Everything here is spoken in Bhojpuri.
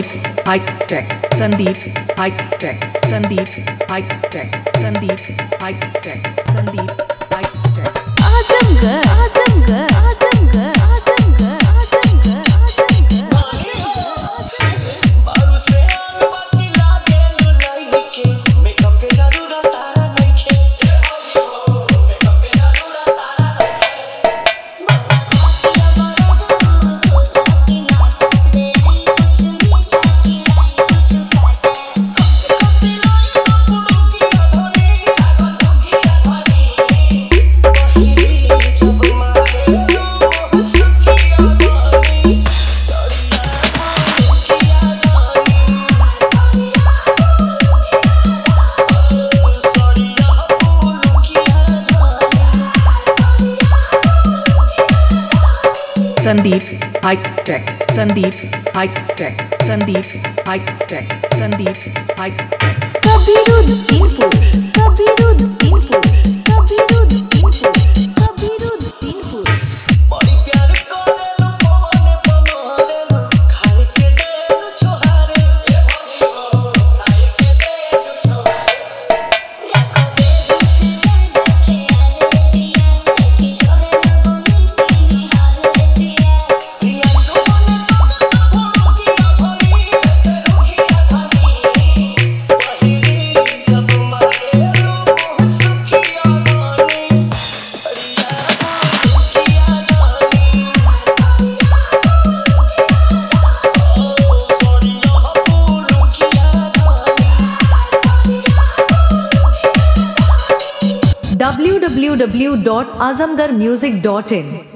Sandeep High Tech, Sandeep High Tech, Sandeep High Tech, Sandeep High Tech, Sandeep High Tech. Azamgarh, Azamgarh, Azamgarh, Azamgarh, Azamgarh, बारू से बाती लागे लुलाई के मेकअप के जरूरत तारा नइखे मेकअप के जरूरत तारा Sandeep High Tech, Sandeep High Tech, Sandeep High Tech, Sandeep High Tech. Kabiruddinpur, Kabiruddinpur, Kabiruddinpur, Kabiruddinpur. बड़ी प्यार करे लो पवने पनोरे लो खाए के दे दो छोहारे ए भजीओ खाए के दे दो छोहारे प्रिया तो बने फोड़ोगिया भनी रोगिया भनी पहिरी जब मारे लो सुखिया बनी अड़िया सुखिया जानी www.azamgarhmusic.in